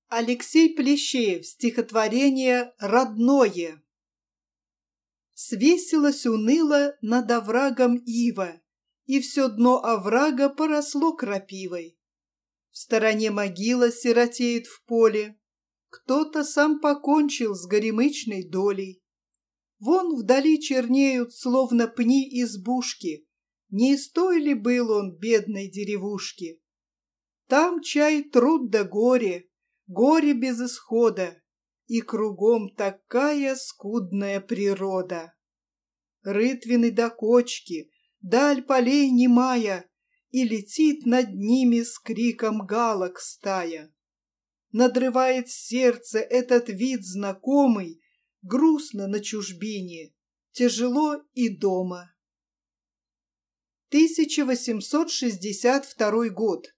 Алексей Плещеев. Стихотворение «Родное». Свесилась уныло над оврагом ива, и все дно оврага поросло крапивой. В стороне могила сиротеет в поле, кто-то сам покончил с горемычной долей. Вон вдали чернеют, словно пни избушки, не из той ли был он, бедной деревушки? Там чай труд да горе, горе без исхода, и кругом такая скудная природа. Рытвины до кочки, даль полей немая, и летит над ними с криком галок стая. Надрывает сердце этот вид знакомый, грустно на чужбине, тяжело и дома. 1862 год.